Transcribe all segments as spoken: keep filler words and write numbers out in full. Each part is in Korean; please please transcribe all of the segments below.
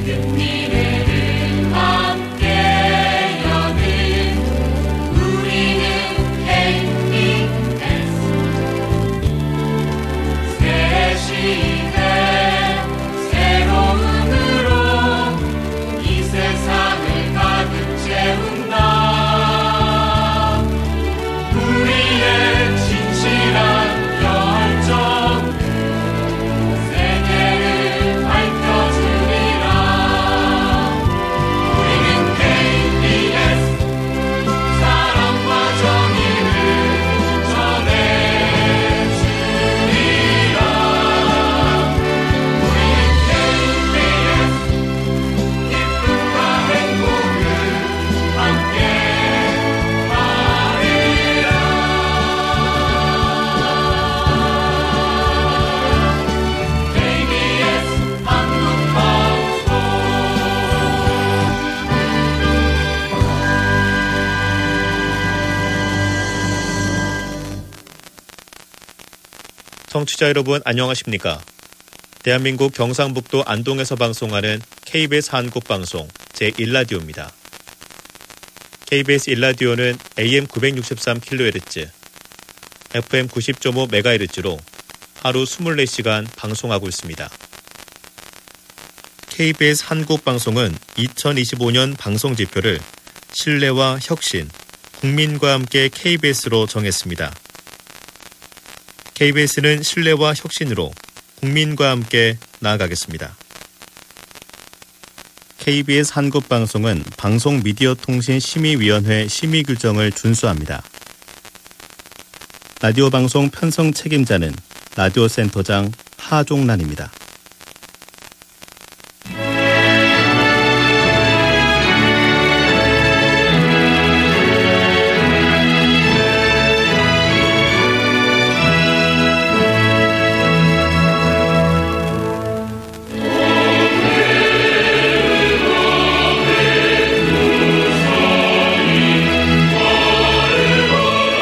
청취자 여러분 안녕하십니까? 대한민국 경상북도 안동에서 방송하는 케이비에스 한국방송 제일 라디오입니다. 케이비에스 일 라디오는 에이엠 구백육십삼 킬로헤르츠, 에프엠 구십 점 오 메가헤르츠로 하루 이십사 시간 방송하고 있습니다. 케이비에스 한국방송은 이천이십오 년 방송지표를 신뢰와 혁신, 국민과 함께 케이비에스로 정했습니다. 케이비에스는 신뢰와 혁신으로 국민과 함께 나아가겠습니다. 케이비에스 한국방송은 방송미디어통신심의위원회 심의규정을 준수합니다. 라디오 방송 편성 책임자는 라디오센터장 하종란입니다.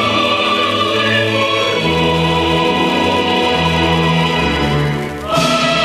Oh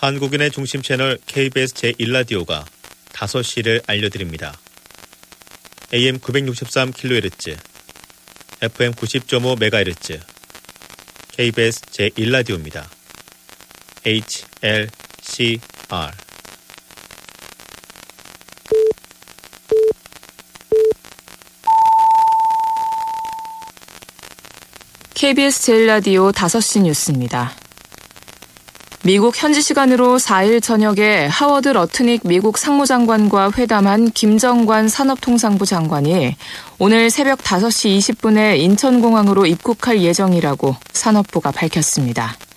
한국인의 중심 채널 케이비에스 제일 라디오가 다섯 시를 알려드립니다. 에이엠 구백육십삼 킬로헤르츠, 에프엠 구십 점 오 메가헤르츠, 케이비에스 제일 라디오입니다. 에이치 엘 씨 알 케이비에스 제일 라디오 다섯 시 뉴스입니다. 미국 현지 시간으로 사 일 저녁에 하워드 러트닉 미국 상무장관과 회담한 김정관 산업통상부 장관이 오늘 새벽 다섯 시 이십 분에 인천공항으로 입국할 예정이라고 산업부가 밝혔습니다.